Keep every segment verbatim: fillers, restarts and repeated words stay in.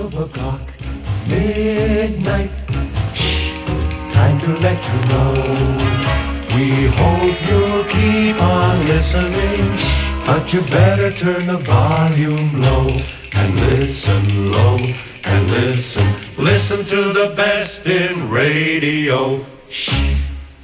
twelve o'clock, midnight. Shh, time to let you know. We hope you'll keep on listening, but you better turn the volume low and listen low and listen. Listen to the best in radio. Shh.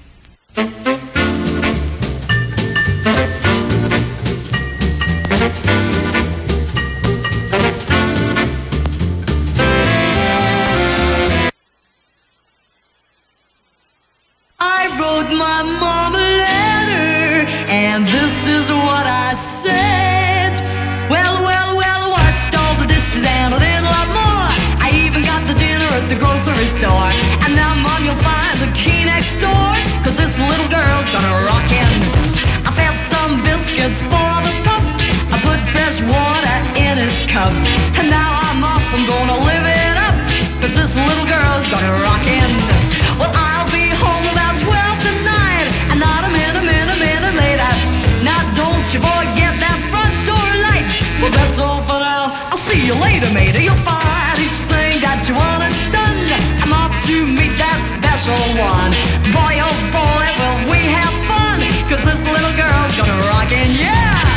My mama letter, and this is what I said. Well, well, well, washed all the dishes and I did a lot more. I even got the dinner at the grocery store. And now, Mom, you'll find the key next door, cause this little girl's gonna rock in. I found some biscuits for the pup. I put fresh water in his cup. And now I'm off, I'm gonna live it up, cause this little girl's gonna rock in. Well, I'll be home about twelve tonight, and not a minute, minute, minute later. Now don't you forget that front door light. Well, that's all for now. I'll see you later, matey. You'll find each thing that you wanted done. I'm off to meet that special one. Boy, oh boy, will we have fun, cause this little girl's gonna rock in, yeah!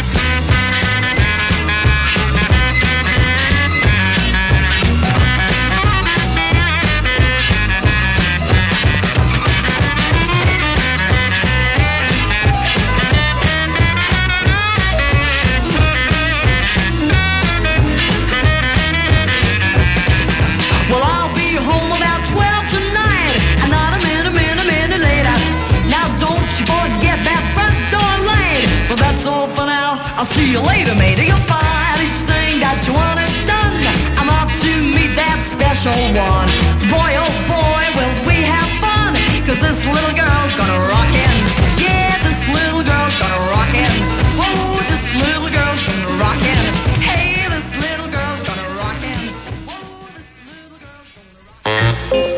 I'll see you later, matey. You'll find each thing that you wanted done. I'm off to meet that special one. Boy, oh boy, will we have fun, cause this little girl's gonna rock in. Yeah, this little girl's gonna rock in. Whoa, this little girl's gonna rock in. Hey, this little girl's gonna rock in. Whoa, this little girl's gonna rock in.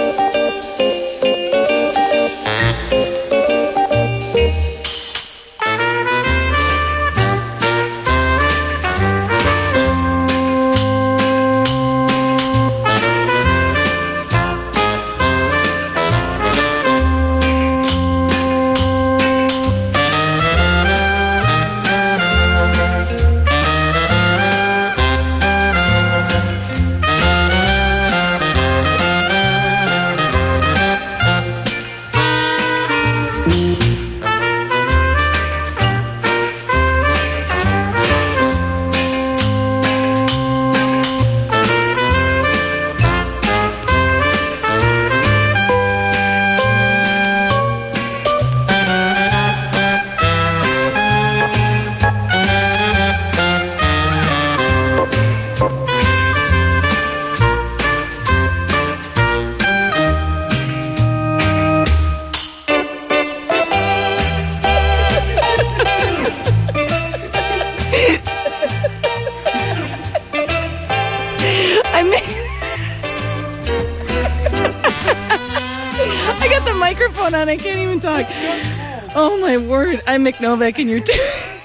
I can't even talk. Oh my word. I'm Mick Novak and you're t-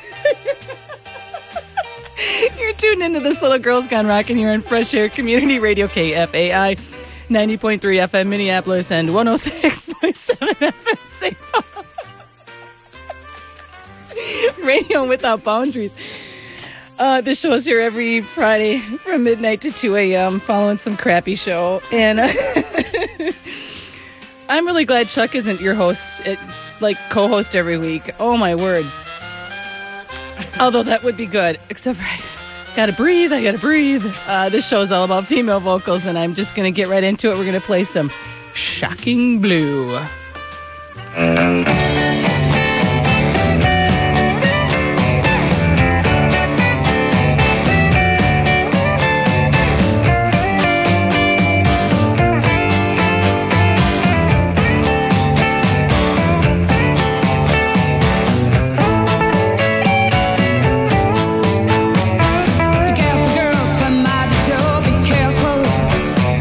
You're tuned into This Little Girl's Gone Rockin' here on Fresh Air Community Radio, K F A I, ninety point three F M Minneapolis and one oh six point seven F M Saint Paul. Radio without boundaries. Uh, this show is here every Friday from midnight to two a.m. following some crappy show. And uh, I'm really glad Chuck isn't your host, it, like co-host every week. Oh my word. Although that would be good, except for I gotta breathe, I gotta breathe. Uh, this show is all about female vocals, and I'm just gonna get right into it. We're gonna play some Shocking Blue.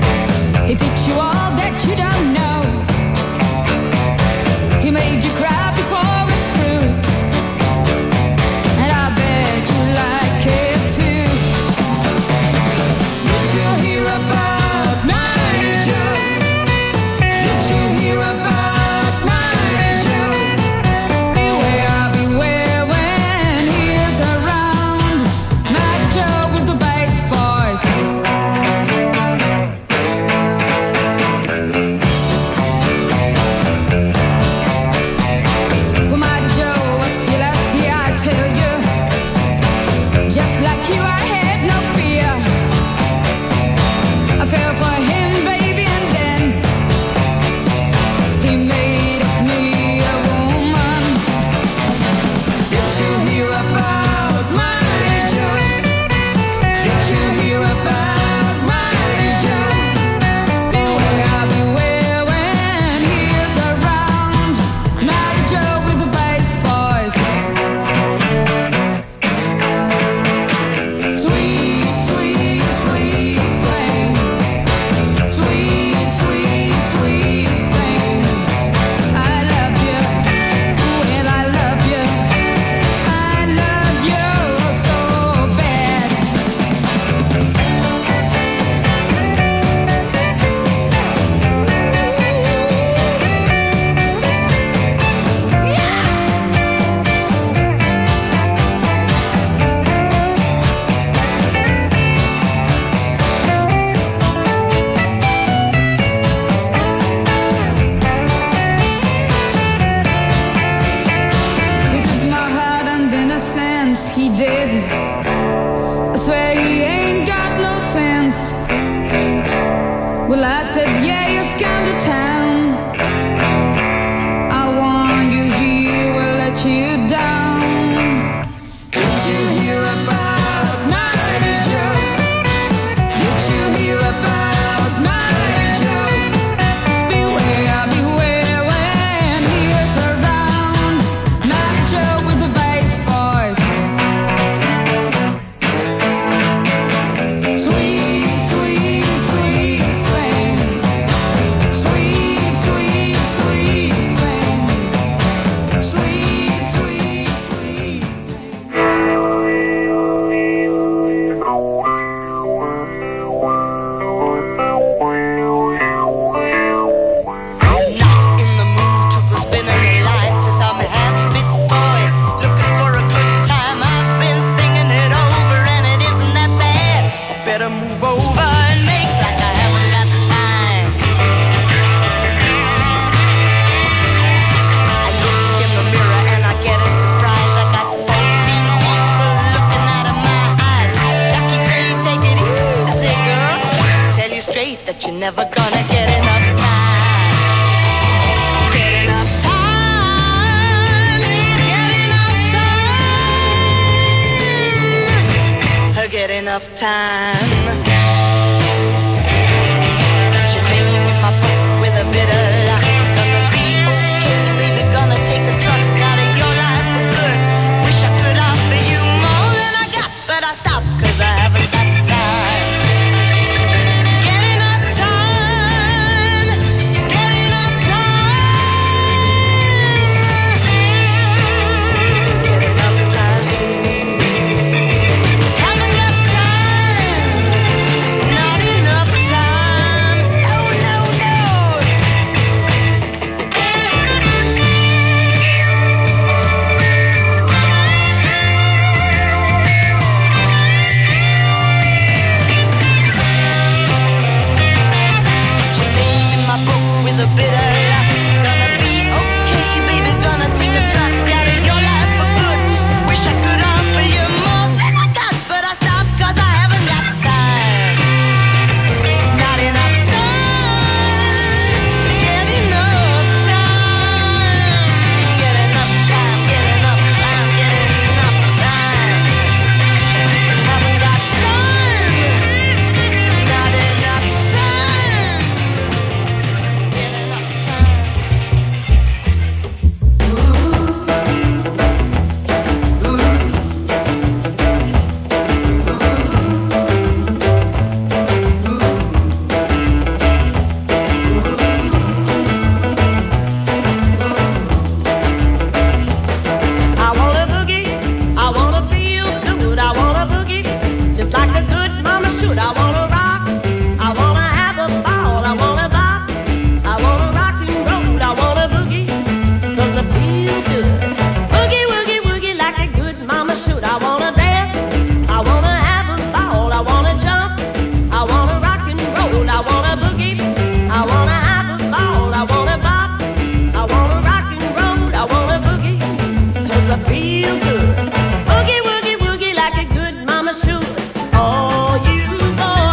He teach you all that you don't know. He made you cry. swear he ain't got no sense. Well, I said, yeah, you've come to town. I warned you he will let you down. Did you hear about Mighty Joe? Did you hear about Mighty Joe? Beware, beware when he is around. Mighty Joe with the bass voice. Sweet, sweet, sweet flame. Sweet, sweet, sweet flame. Sweet, sweet, sweet Not in the mood to go spinning a line to some half-bit boy looking for a good time. I've been thinking it over and it isn't that bad. Better move over and make like I haven't got time. I look in the mirror and I get a surprise. I got fourteen people looking out of my eyes. Lucky say, take it easy, girl. Tell you straight that you're never gonna get enough time. Get enough time. Get enough time. Get enough time. Put your name in my book with a bit of luck. Gonna be okay, baby. Gonna take a truck out of your life for good. Wish I could offer you more than I got, but I stopped 'cause I haven't got time. Get enough time. Get enough time. Get enough time. Haven't got time. Not enough time. No, no, no. Put your name in my book with a bit of luck. Gonna be okay, baby. Gonna take a truck out of your life for good. Wish I could offer you more than I got, but I stopped 'cause I haven't got time. Not enough time. Get enough time. Get enough time. Get enough time. Get enough time. Haven't got time. Not enough time. Get enough time. I wanna boogie, I wanna feel good, I wanna boogie, just like a good mama should. I wanna rock, I wanna have a ball, I wanna bop, I wanna rock and roll, I wanna boogie, 'cause I feel good. Boogie, woogie, woogie like a good mama should. I wanna dance, I wanna have a ball, I wanna jump, I wanna rock and roll, I wanna boogie, I wanna have a ball, I wanna bop, I wanna rock and roll, I wanna boogie, 'cause I feel good. Boogie, woogie, woogie like a good mama should. All you boys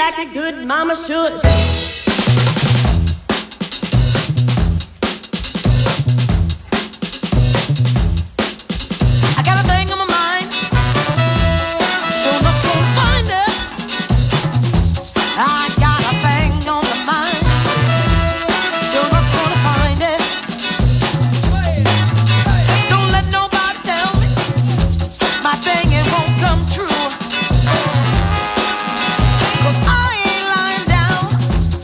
like a good mama should. I got a thing on my mind, I'm sure not gonna find it. I got a thing on my mind, sure not gonna find it. Don't let nobody tell me my thing it won't come true. 'Cause I ain't lying down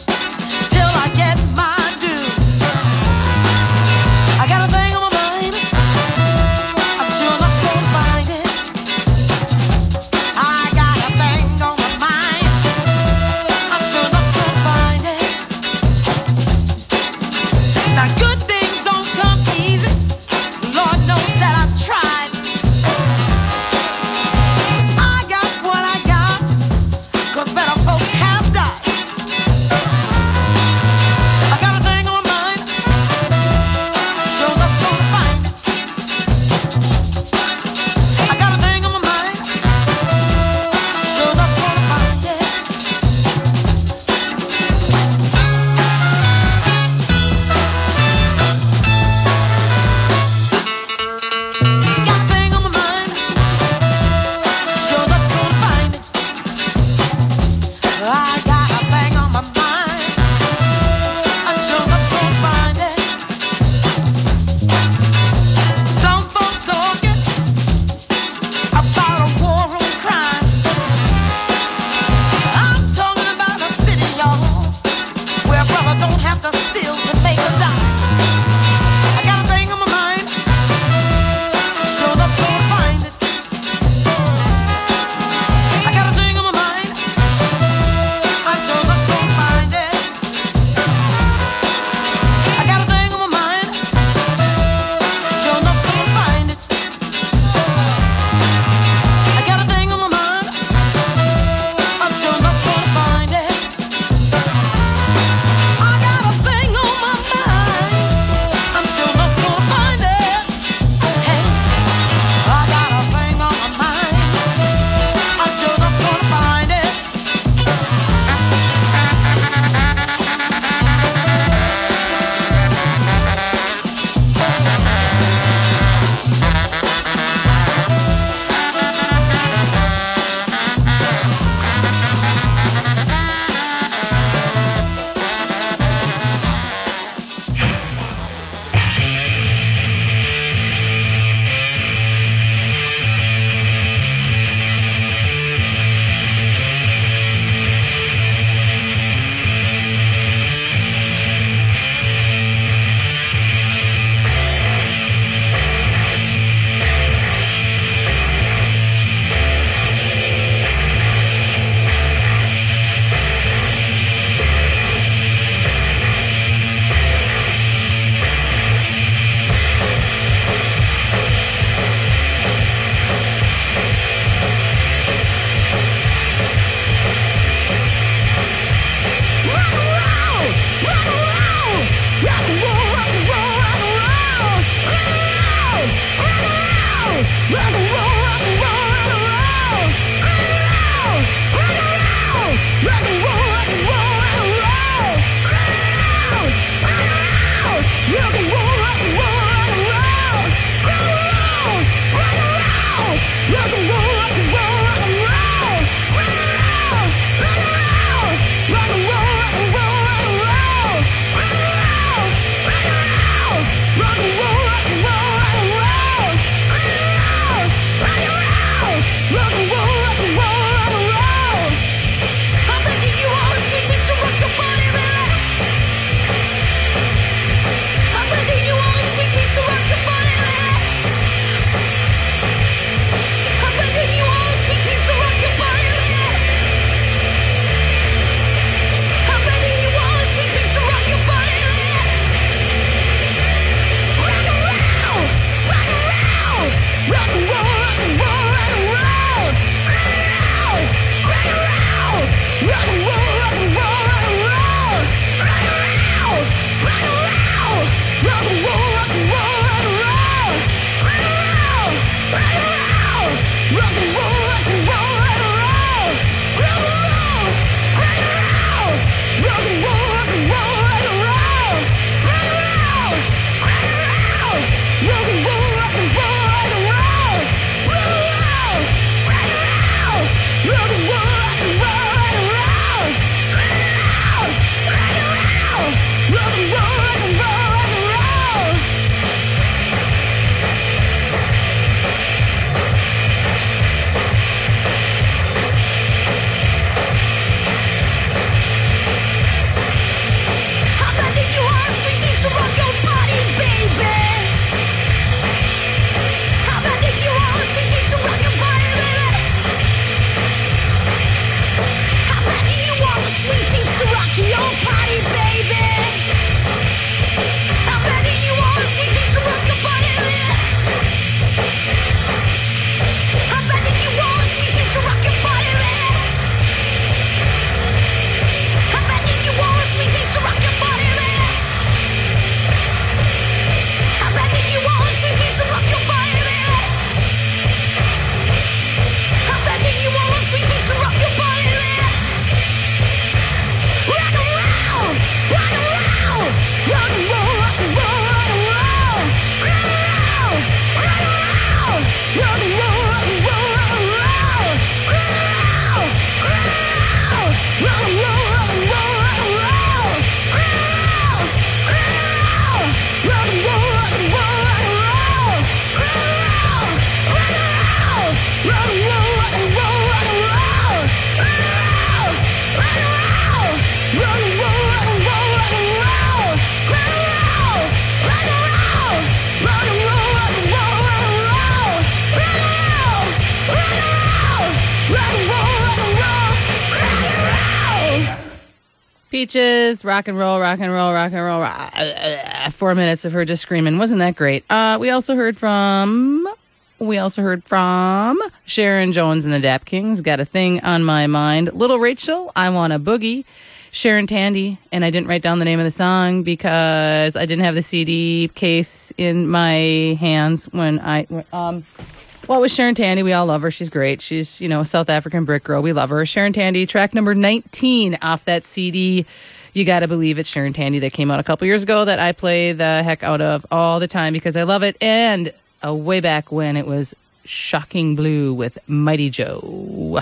rock and roll, rock and roll, rock and roll, rock and roll, rock and roll, rock and roll, rock and roll, rock and roll, rock and roll, rock and roll, rock and roll, rock and roll, rock and roll. Peaches, rock and roll, rock and roll, rock and roll. Rock. Four minutes of her just screaming. Wasn't that great? Uh, we also heard from, we also heard from Sharon Jones and the Dap Kings. Got a Thing on My Mind. Little Rachel, I Want a Boogie. Sharon Tandy, and I didn't write down the name of the song because I didn't have the C D case in my hands when I, um, well, it was Sharon Tandy. We all love her. She's great. She's, you know, a South African brick girl. We love her. Sharon Tandy, track number nineteen off that C D. You Gotta Believe It's Sharon Tandy that came out a couple years ago that I play the heck out of all the time because I love it. And uh, way back when it was Shocking Blue with Mighty Joe.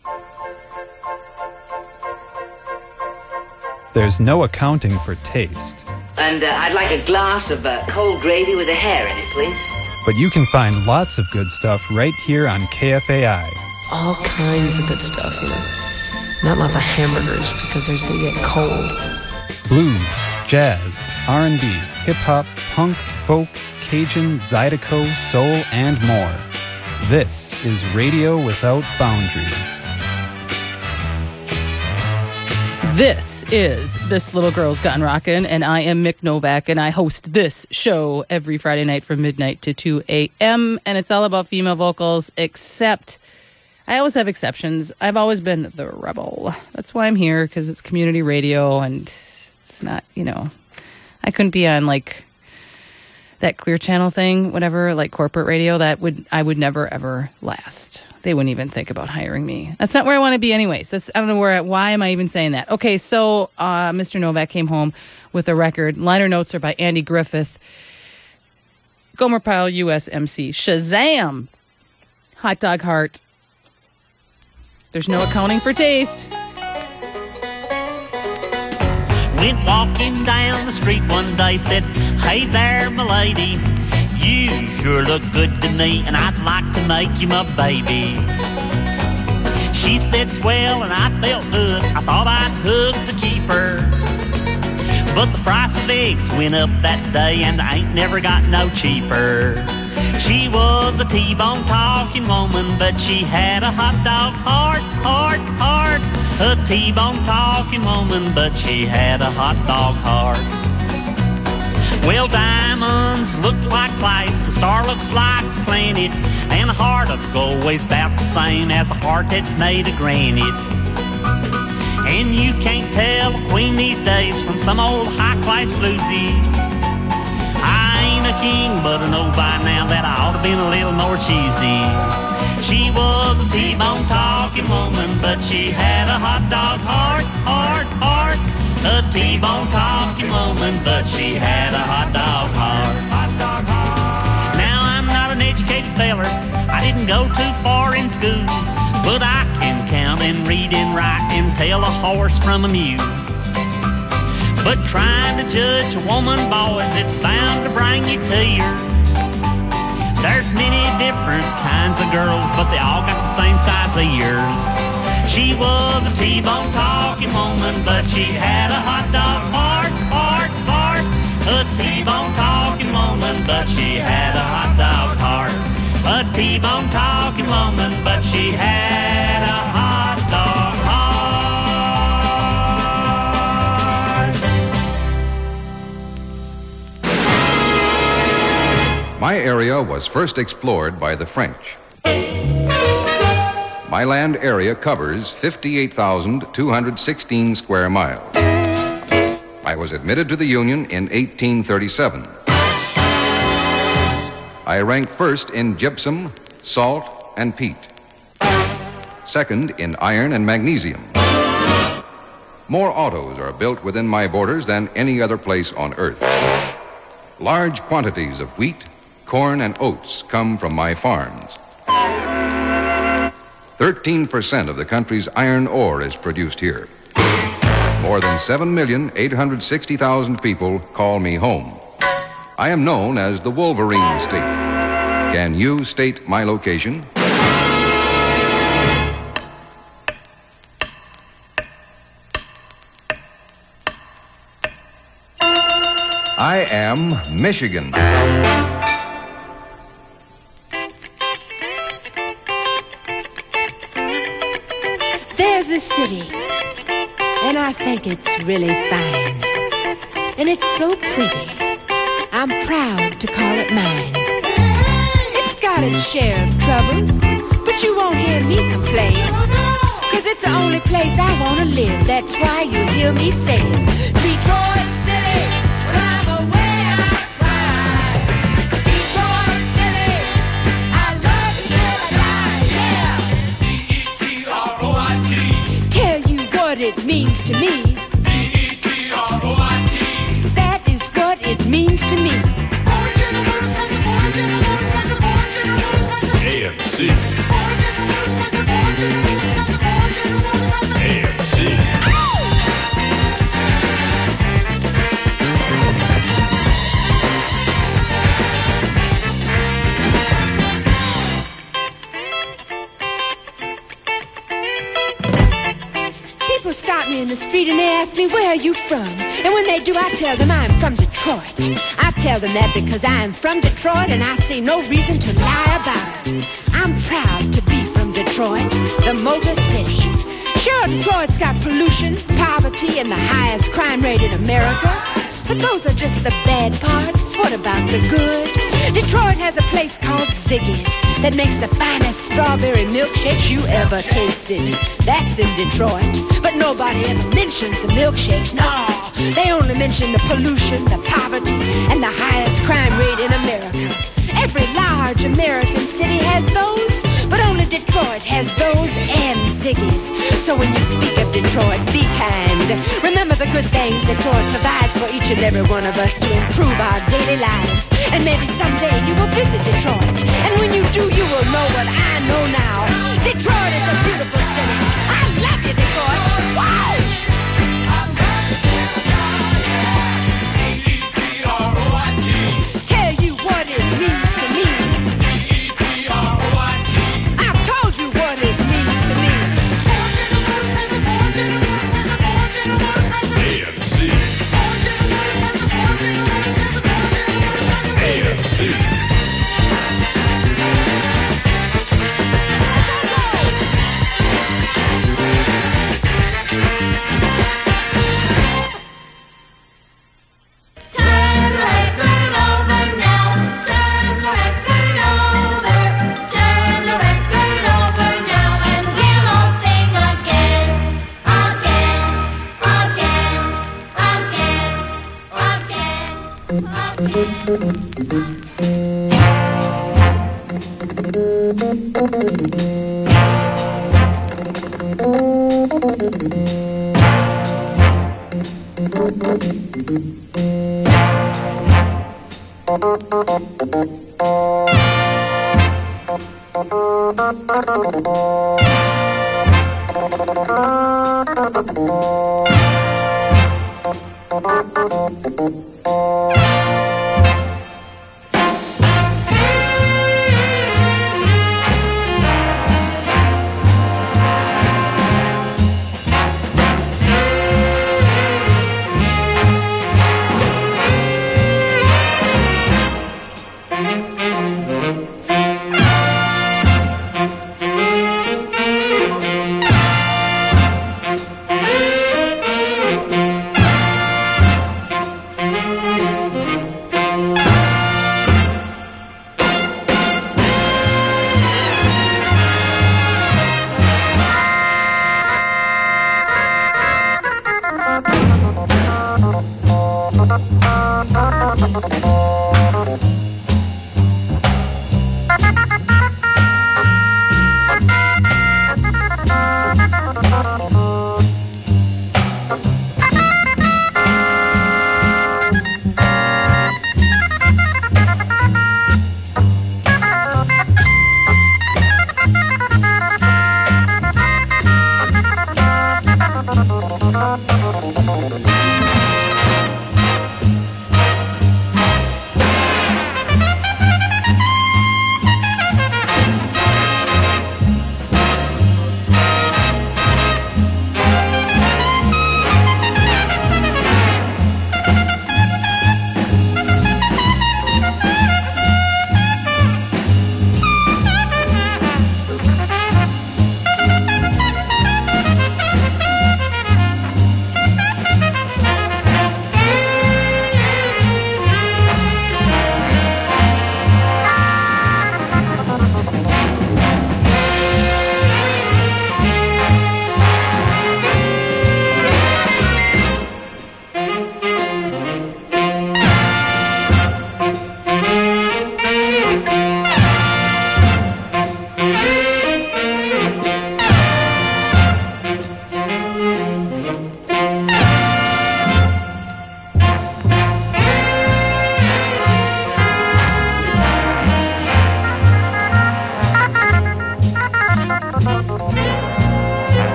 There's no accounting for taste. And uh, I'd like a glass of uh, cold gravy with a hair in it, please. But you can find lots of good stuff right here on K F A I. All kinds of good stuff, you know. Not lots of hamburgers, because they're they get cold. Blues, jazz, R and B, hip-hop, punk, folk, Cajun, Zydeco, soul, and more. This is Radio Without Boundaries. This is This Little Girl's Gotten Rockin', and I am Mick Novak, and I host this show every Friday night from midnight to two a.m., and it's all about female vocals, except I always have exceptions. I've always been the rebel. That's why I'm here, because it's community radio, and it's not, you know, I couldn't be on, like, that Clear Channel thing, whatever, like corporate radio. That would, I would never, ever last. They wouldn't even think about hiring me. That's not where I want to be anyways. That's, I don't know where, why am I even saying that? Okay, so uh, Mister Novak came home with a record. Liner notes are by Andy Griffith. Gomer Pyle, U S M C. Shazam! Hot Dog Heart. There's no accounting for taste. Went walking down the street one day, said, "Hey there, my lady, you sure look good to me, and I'd like to make you my baby." She said, "Swell," and I felt good. I thought I'd hug the keeper. But the price of eggs went up that day, and I ain't never got no cheaper. She was a T-bone talking woman, but she had a hot dog heart, heart, heart. A T-bone talking woman, but she had a hot dog heart. Well, diamonds look like place, the star looks like a planet, and the heart of gold weighs about the same as a heart that's made of granite. And you can't tell a queen these days from some old high-class bluesy. I ain't a king, but I know by now that I ought to been a little more cheesy. She was a T-bone talking woman, but she had a hot dog heart, heart, heart. A T-bone talking woman, but she had a hot dog heart, hot dog heart. Now I'm not an educated feller, I didn't go too far in school, but I can count and read and write and tell a horse from a mule. But trying to judge a woman, boys, it's bound to bring you tears. There's many different kinds of girls, but they all got the same size ears. She was a T-bone talking woman, but she had a hot dog heart, heart, heart. A T-bone talking woman, but she had a hot dog heart. A T-bone talking woman, but she had a hot dog heart. My area was first explored by the French. My land area covers fifty-eight thousand two hundred sixteen square miles. I was admitted to the Union in eighteen thirty-seven. I ranked first in gypsum, salt, and peat. Second in iron and magnesium. More autos are built within my borders than any other place on earth. Large quantities of wheat, corn, and oats come from my farms. thirteen percent of the country's iron ore is produced here. More than seven million eight hundred sixty thousand people call me home. I am known as the Wolverine State. Can you state my location? I am Michigan. There's a city, and I think it's really fine. And it's so pretty, I'm proud to call it mine. It's got its share of troubles, but you won't hear me complain. Cause it's the only place I wanna live, that's why you hear me saying Detroit City, when I'm away I cry. Detroit City, I love you till I die, yeah. D E T R O I T. Tell you what it means to me. D E T R O I T. That is what it means to me. A M C. A M C. People stop me in the street and they ask me, where are you from? And when they do, I tell them I'm from Detroit. I tell them that because I'm from Detroit and I see no reason to lie about it. I'm proud to be from Detroit, the Motor City. Sure, Detroit's got pollution, poverty, and the highest crime rate in America. But those are just the bad parts. What about the good? Detroit has a place called Ziggy's that makes the finest strawberry milkshakes you ever tasted. That's in Detroit. But nobody ever mentions the milkshakes. No, they only mention the pollution, the poverty, and the highest crime rate in America. Every large American city has those, but only Detroit has those and Ziggy's. So when you speak of Detroit, be kind. Remember the good things Detroit provides for each and every one of us to improve our daily lives. And maybe someday you will visit Detroit. And when you do, you will know what I know now. Detroit is a beautiful city. I love you, Detroit. Wow! Tell you what it means to me. I've told you what it means to me. A M C. A M C.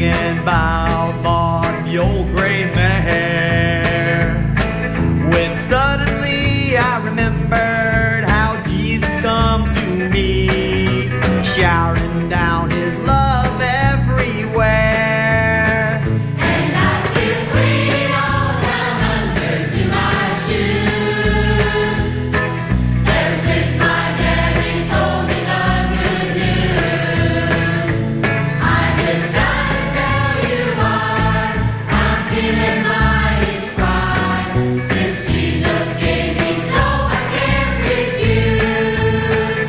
singing about on the old gray mare. When suddenly I remembered how Jesus comes to me, shouting down his love everywhere. And I feel clean all down under to my shoes. Ever since my daddy told me the good news, I just gotta tell you why I'm feeling mighty spry. Since Jesus gave me so I can't refuse.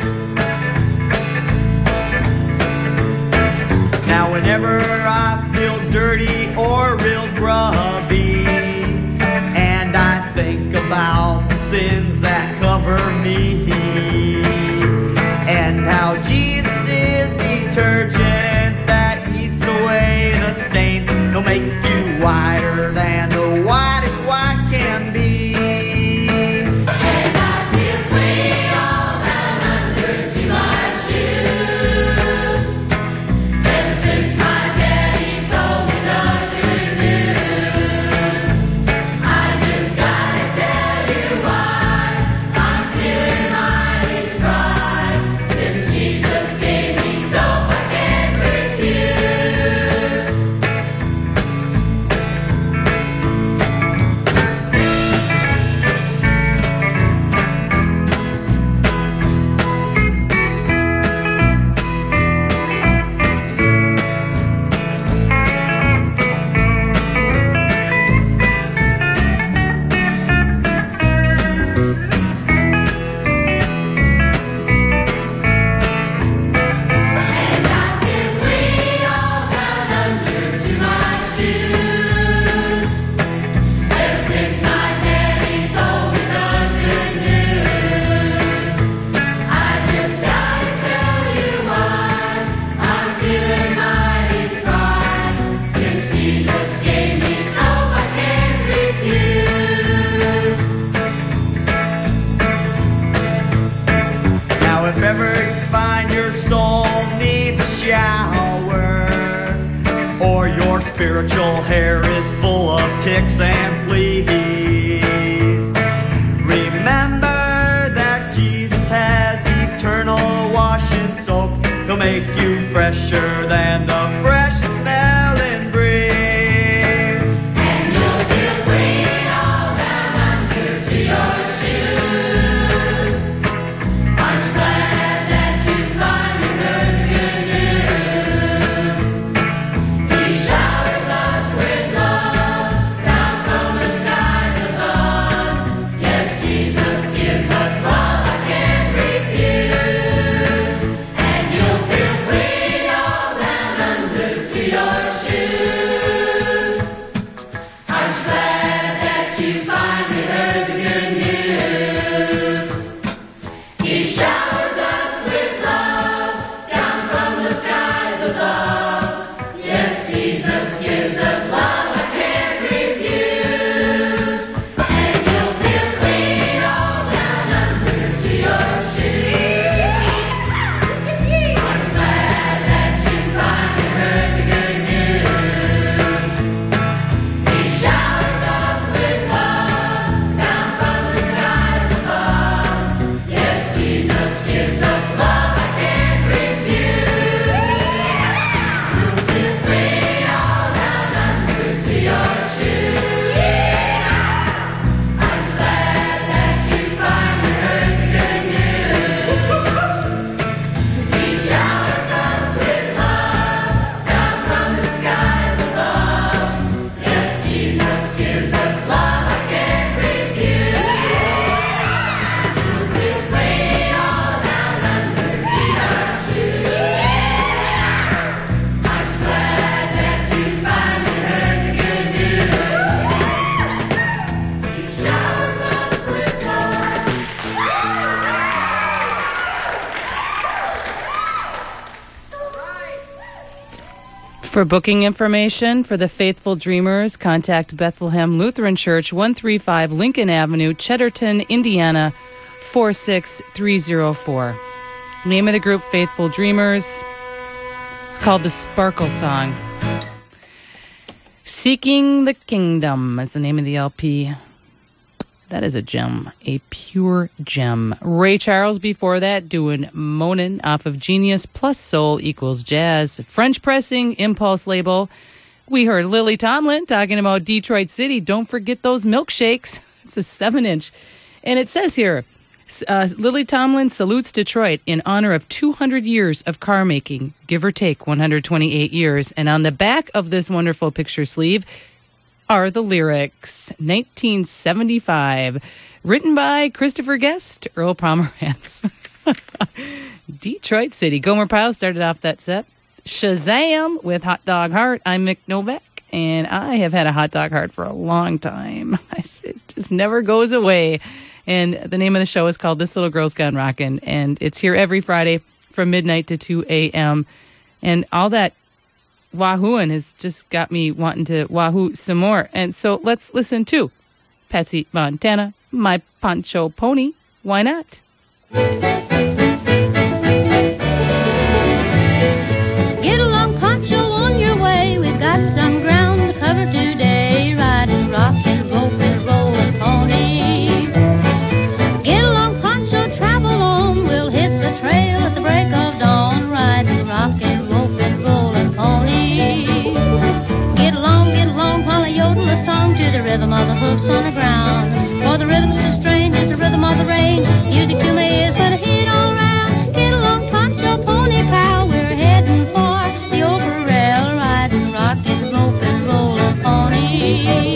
Now whenever I feel dirty or real grubby, and I think about the sins that cover me, and how Jesus is detergent that eats away the stain, he'll make you whiter than the whitest white can be. And I feel clean all down under to my shoes. Ever since my daddy told me the good news, I just gotta tell you why I'm feeling mighty spry. Since Jesus gave me soap I can't refuse. And I feel clean all down under to my shoes. Ever since my daddy told me the good news, I just gotta tell you why I'm feeling mighty spry. Since Jesus gave me soap I can't refuse. Now if ever you find your soul needs a shower, or your spiritual hair is full of ticks and fleas, remember that Jesus has eternal washing soap. He'll make you fresher than the freshest smelling breeze. And you'll feel clean all down under to your shoes. Aren't you glad that you finally heard the good news? He showers us with love down from the skies above. Yes, Jesus gives us love I can't refuse. And you'll feel clean all down under to your shoes. Aren't you glad that you finally heard the good news? He showers us with love down from the skies above. Yes, Jesus gives us love I can't refuse. And you'll feel clean all down under to your shoes. Aren't you glad that you finally heard the good news? He showers us with love down from the skies above. Yes, Jesus gives us love I can't refuse. You'll feel clean all down under to your shoes. Aren't you glad that you finally heard the good news? He showers us with love down from the skies above. Yes, Jesus gives us love I can't refuse. You'll feel clean all down under to your shoes. Aren't you glad that you finally heard the good news? He showers us with love. For booking information for the Faithful Dreamers, contact Bethlehem Lutheran Church, one thirty-five Lincoln Avenue, Cheddarton, Indiana, four six three zero four. Name of the group, Faithful Dreamers. It's called the Sparkle Song. Seeking the Kingdom is the name of the L P. That is a gem, a pure gem. Ray Charles before that doing Moanin' off of Genius plus Soul equals Jazz. French pressing, Impulse label. We heard Lily Tomlin talking about Detroit City. Don't forget those milkshakes. It's a seven inch. And it says here, uh, Lily Tomlin salutes Detroit in honor of two hundred years of car making, give or take one hundred twenty-eight years. And on the back of this wonderful picture sleeve are the lyrics. nineteen seventy-five, written by Christopher Guest, Earl Pomerantz. Detroit City. Gomer Pyle started off that set. Shazam with Hot Dog Heart. I'm Mick Novak, and I have had a hot dog heart for a long time. It just never goes away. And the name of the show is called This Little Girl's Gone Rockin', and it's here every Friday from midnight to two a.m. And all that wahooing has just got me wanting to wahoo some more. And so let's listen to Patsy Montana, My Poncho Pony. Why not? Get along, Poncho, on your way. We've got some ground to cover today. Riding, rockin', roping, rollin' pony. Get along, Poncho, travel on. We'll hit the trail at the break of dawn. Riding, rockin', roping, rollin' pony. Get along, get along while I yodel a song to the rhythm of the hoofs on the ground. For the rhythm's so strange, it's the rhythm of the range. Music to my ears, but a hit all round. Get along, Poncho, pony pal. We're heading for the old rail. Riding, rockin', roping, rollin' pony.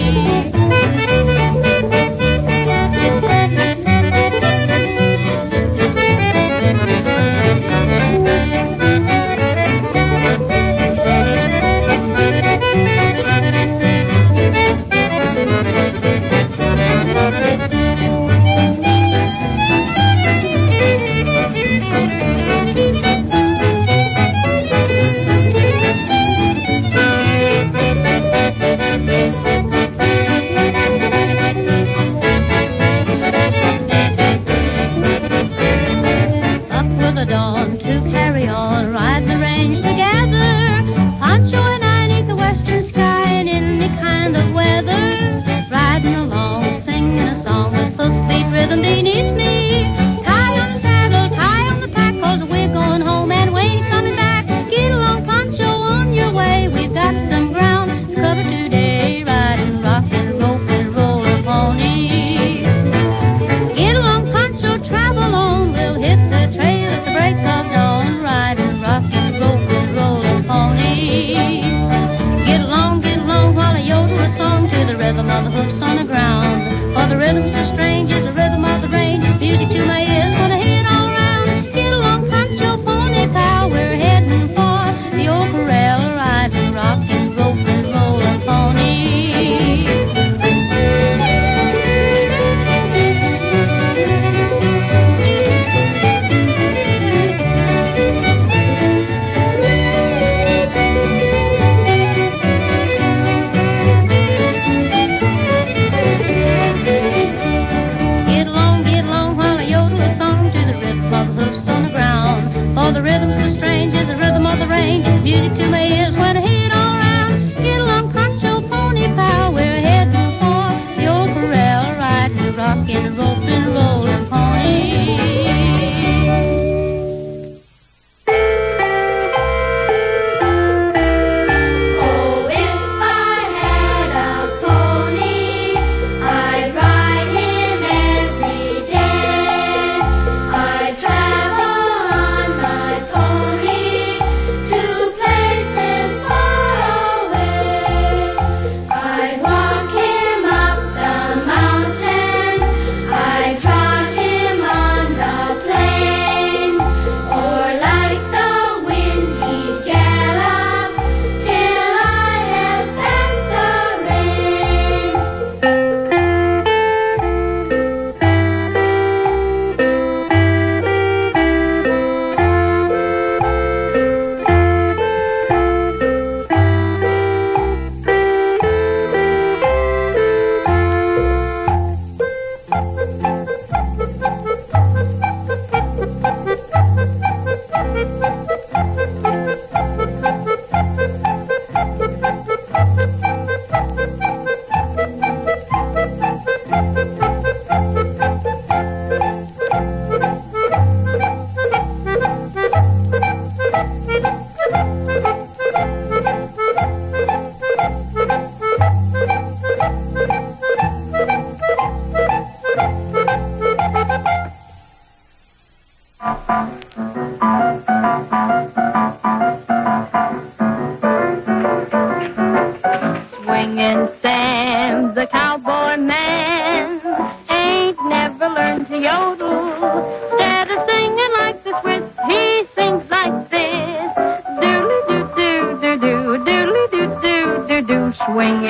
Places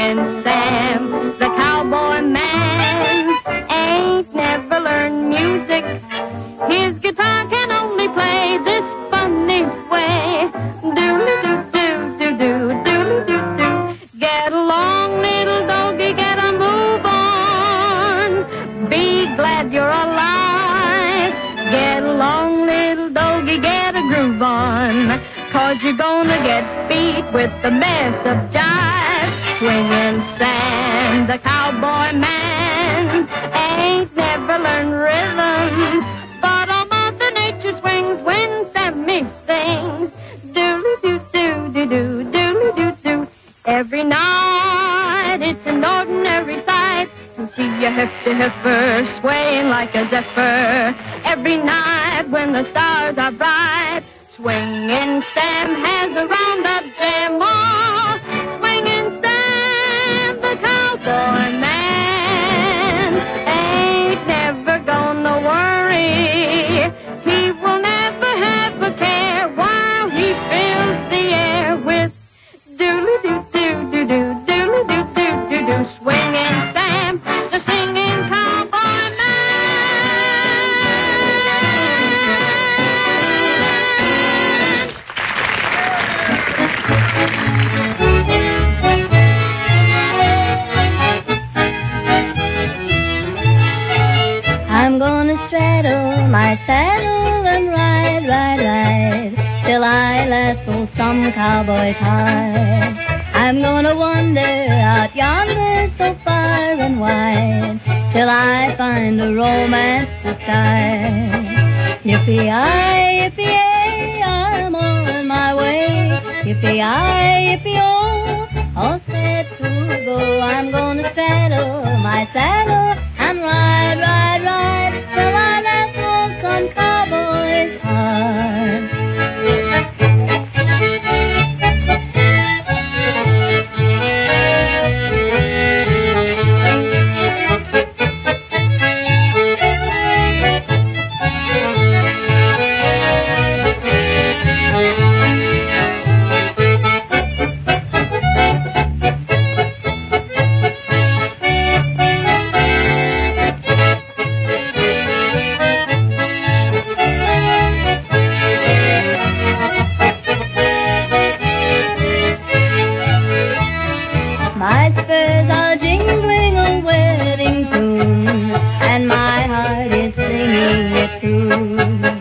Swinging Sam, the cowboy man, ain't never learned music. His guitar can only play this funny way. Do-do-do-do-do-do-do-do-do. Get along, little doggy, get a move on. Be glad you're alive. Get along, little doggy, get a groove on. Cause you're gonna get beat with the mess of jive. Swinging Sam, the cowboy man, ain't never learned rhythm. But all Mother Nature swings when Sammy sings. Do-do-do-do-do-do-do-do. Every night it's an ordinary sight to see a hefty heifer swaying like a zephyr. Every night when the stars are bright, Swinging Sam has a roundup jam. Oh, Swinging Sam, the cowboy man, ain't never gonna worry. He will never have a care while he fills the air with doodle-doo-doo-doo-doo-doo-doo-doo-doo-doo. Swinging Sam, the singing cowboy man. I'm gonna straddle my saddle and ride, ride, ride, till I lasso some cowboy tie. I'm gonna wander out yonder so far and wide, till I find a romance to sky. Yippee-yi, yippee-yay, I'm on my way. Yippee-yi, yippee-oh, all set to go. I'm gonna straddle my saddle and ride, ride, ride, till I lasso some cowboy's heart. My spurs are jingling a wedding tune, and my heart is singing it too.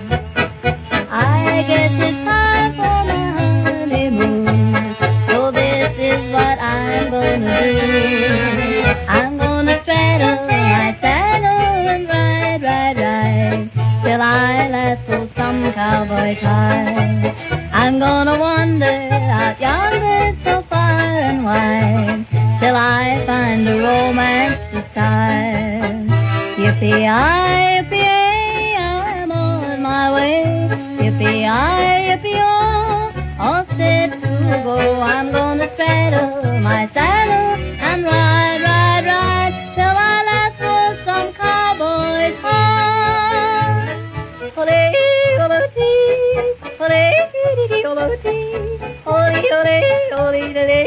I guess it's time for my honeymoon, so this is what I'm gonna do. I'm gonna straddle my saddle and ride, ride, ride, till I lasso some cowboy tie. I'm gonna wander out yonder so far and wide, till I find a romance to start. Yippee-yi, yippee-yay, I'm on my way. Yippee-yi, yippee-oh, all set to go. I'm gonna straddle my saddle and ride, ride, ride, till I lasso some cowboy's heart. Ole, ole, dee, ole, dee, dee, ole, dee, ole, ole, ole, dee, dee.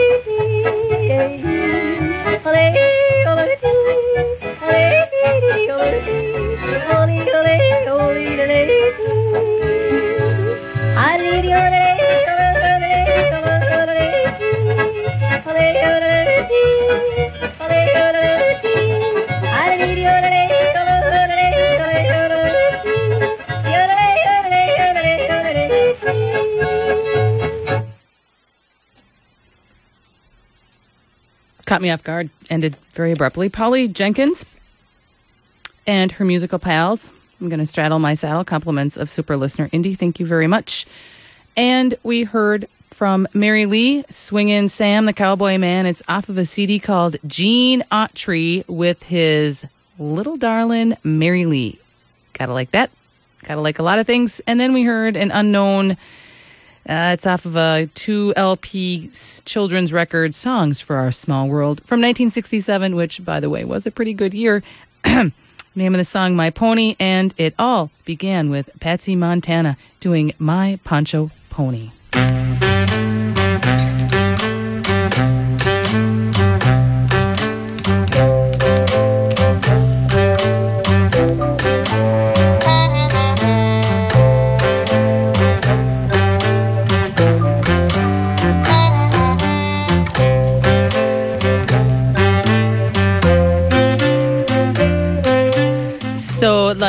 Caught me off guard. Ended very abruptly. Polly Jenkins and her musical pals. I'm going to straddle my saddle. Compliments of super listener Indy. Thank you very much. And we heard from Mary Lee, Swingin' Sam, the Cowboy Man. It's off of a C D called Gene Autry with his little darling Mary Lee. Gotta like that. Gotta like a lot of things. And then we heard an unknown... Uh, it's off of a two L P children's record, Songs for Our Small World, from nineteen sixty-seven, which, by the way, was a pretty good year. Name of the song, My Pony, and it all began with Patsy Montana doing My Poncho Pony.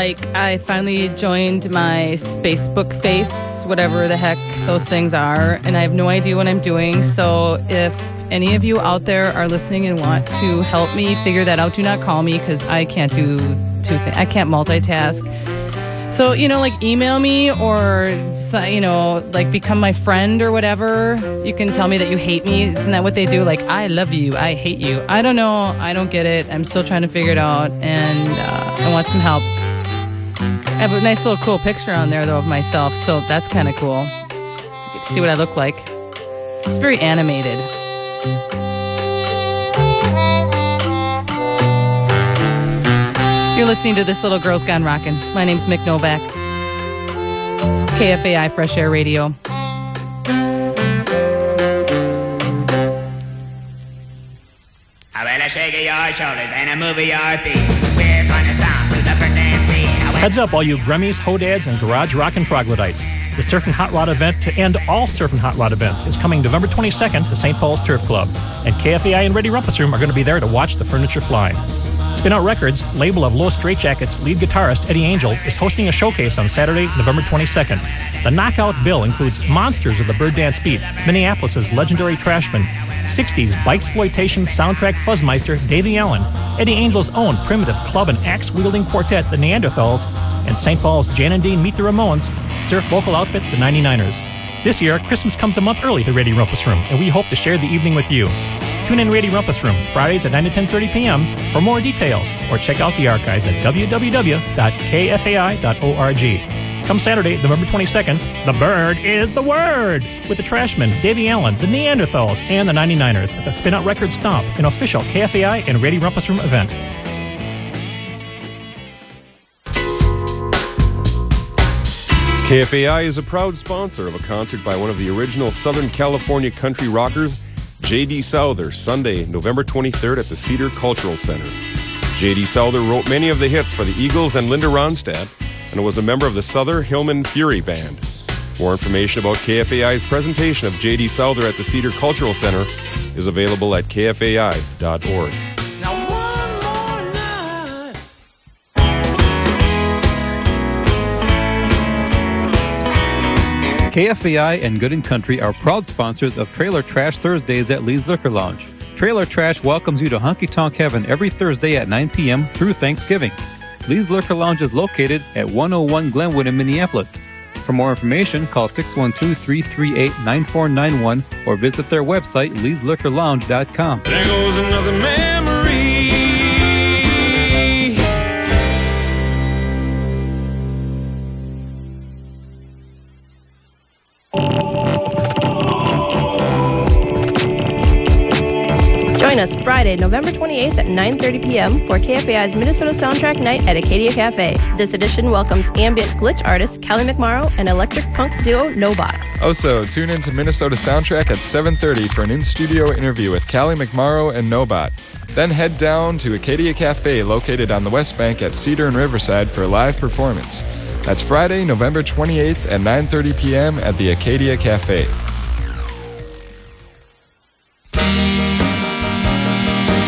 like I finally joined my Facebook face, whatever the heck those things are, and I have no idea what I'm doing. So if any of you out there are listening and want to help me figure that out, do not call me because I can't do two things. I can't multitask. So, you know, like email me or, you know, like become my friend or whatever. You can tell me that you hate me. Isn't that what they do? Like, I love you. I hate you. I don't know. I don't get it. I'm still trying to figure it out. And uh, I want some help. I have a nice little cool picture on there, though, of myself. So that's kind of cool. You get to see what I look like. It's very animated. You're listening to This Little Girl's Gone Rockin'. My name's Mick Novak. K F A I Fresh Air Radio. I better shake your shoulders and move your feet. We're gonna stomp to the bird dance beat. Heads up, all you Gremmies, Hodads, and Garage Rockin' Troglodytes. The Surfing Hot Rod event to end all Surfing Hot Rod events is coming November twenty-second to Saint Paul's Turf Club. And K F A I and Ready Rumpus Room are going to be there to watch the furniture fly. Spin Out Records, label of Los Straitjackets lead guitarist Eddie Angel, is hosting a showcase on Saturday, November twenty-second. The knockout bill includes monsters of the bird dance beat, Minneapolis' legendary Trashman, sixties bikesploitation soundtrack fuzzmeister Davey Allen, Eddie Angel's own primitive club and axe-wielding quartet, the Neanderthals, and Saint Paul's Jan and Dean Meet the Ramones, surf vocal outfit, the ninety-niners. This year, Christmas comes a month early to Ready Rumpus Room, and we hope to share the evening with you. Tune in Ready Rumpus Room, Fridays at nine to ten thirty p.m. for more details, or check out the archives at w w w dot k f a i dot org. Come Saturday, November twenty-second, the bird is the word, with the Trashmen, Davey Allen, the Neanderthals, and the ninety-niners at the Spin Out Records Stomp, an official K F A I and Ready Rumpus Room event. K F A I is a proud sponsor of a concert by one of the original Southern California country rockers, J D. Souther, Sunday, November twenty-third at the Cedar Cultural Center. J D. Souther wrote many of the hits for the Eagles and Linda Ronstadt and was a member of the Souther Hillman Fury Band. More information about K F A I's presentation of J D. Souther at the Cedar Cultural Center is available at k f a i dot org. K F A I and Good and Country are proud sponsors of Trailer Trash Thursdays at Lee's Liquor Lounge. Trailer Trash welcomes you to Honky Tonk Heaven every Thursday at nine p.m. through Thanksgiving. Lee's Liquor Lounge is located at one oh one Glenwood in Minneapolis. For more information, call six one two, three three eight, nine four nine one or visit their website, lees liquor lounge dot com. There goes another memory. Join us Friday, November twenty-eighth at nine thirty p.m. for K F A I's Minnesota Soundtrack Night at Acadia Cafe. This edition welcomes ambient glitch artist Callie McMorrow and electric punk duo Nobot. Also, tune in to Minnesota Soundtrack at seven thirty for an in-studio interview with Callie McMorrow and Nobot. Then head down to Acadia Cafe, located on the West Bank at Cedar and Riverside, for a live performance. That's Friday, November twenty-eighth at nine thirty p.m. at the Acadia Cafe.